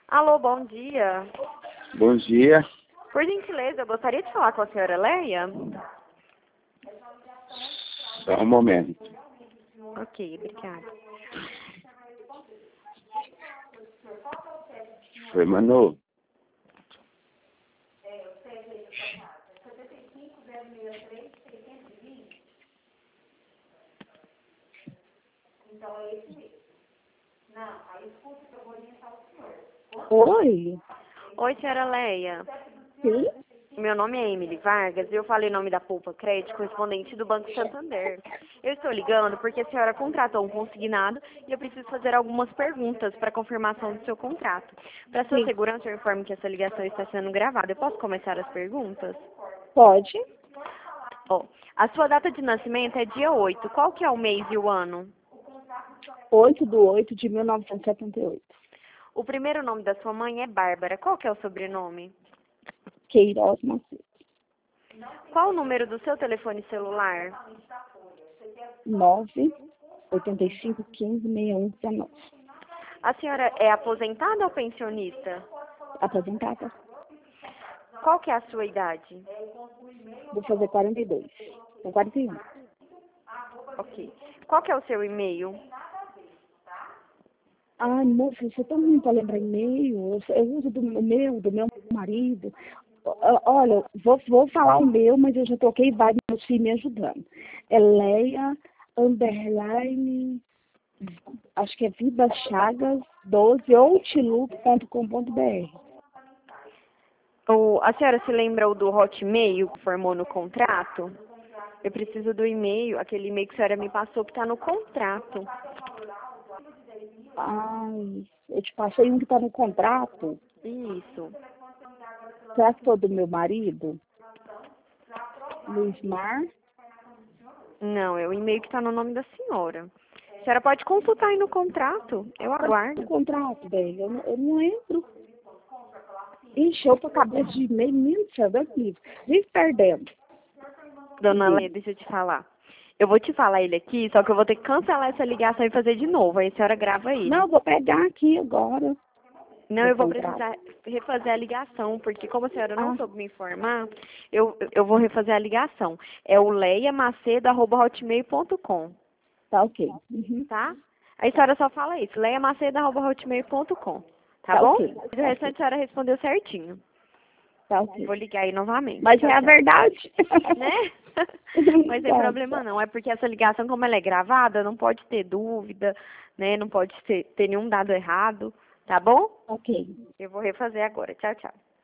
Alô, bom dia. Bom dia. Por gentileza, eu gostaria de falar com a senhora Leia. Só um momento. Ok, obrigada. Foi, Manu. Oi? Oi, senhora Leia. Sim? Meu nome é Emily Vargas e eu falei em nome da Poupa Crédito, correspondente do Banco Santander. Eu estou ligando porque a senhora contratou um consignado e eu preciso fazer algumas perguntas para confirmação do seu contrato. Para sua Sim. segurança, eu informo que essa ligação está sendo gravada. Eu posso começar as perguntas? Pode? Ó, a sua data de nascimento é dia 8. Qual que é o mês e o ano? 8/8/1978. O primeiro nome da sua mãe é Bárbara. Qual que é o sobrenome? Queiroz Macedo. Qual o número do seu telefone celular? 9/85/15/61/19. A senhora é aposentada ou pensionista? Aposentada. Qual que é a sua idade? Vou fazer 42. Com 41. Ok. Qual que é o seu e-mail? Ai, moça, você é tão ruim para lembrar e-mail. Eu uso do meu marido. Olha, vou falar o meu, mas eu já toquei vários meus filhos me ajudando. É Leia, underline, acho que é Vida Chagas 12 outlook.com.br. A senhora se lembra do Hotmail que formou no contrato? Eu preciso do e-mail, aquele e-mail que a senhora me passou que está no contrato. Ai, eu te passei um que está no contrato. Isso. Será que foi do meu marido? Luizmar? Não, é o e-mail que está no nome da senhora. A senhora pode consultar aí no contrato. Eu O aguardo. contrato, velho, eu não lembro. Encheu pra cabeça de e-mail, mentira, Deus me livre. Vive perdendo. Dona Leia, deixa eu te falar. Eu vou te falar ele aqui, só que eu vou ter que cancelar essa ligação e fazer de novo. Aí a senhora grava ele. Não, eu vou pegar aqui agora. Não, O eu vou contrato. precisar refazer a ligação, porque como a senhora não Ah, soube me informar, eu vou refazer a ligação. É o leiamacedo@hotmail.com, tá ok. Uhum. tá? Aí a senhora só fala isso, leiamacedo@hotmail.com, tá Tá bom? ok. E o Tá restante ok. a senhora respondeu certinho. Tá Vou ok. ligar aí novamente. Mas Tchau, é a tchau. verdade. Né? Mas sem Tá, problema tchau. não, é porque essa ligação, como ela é gravada, não pode ter dúvida, né? Não pode ter nenhum dado errado, tá bom? Ok. Eu vou refazer agora. Tchau, tchau.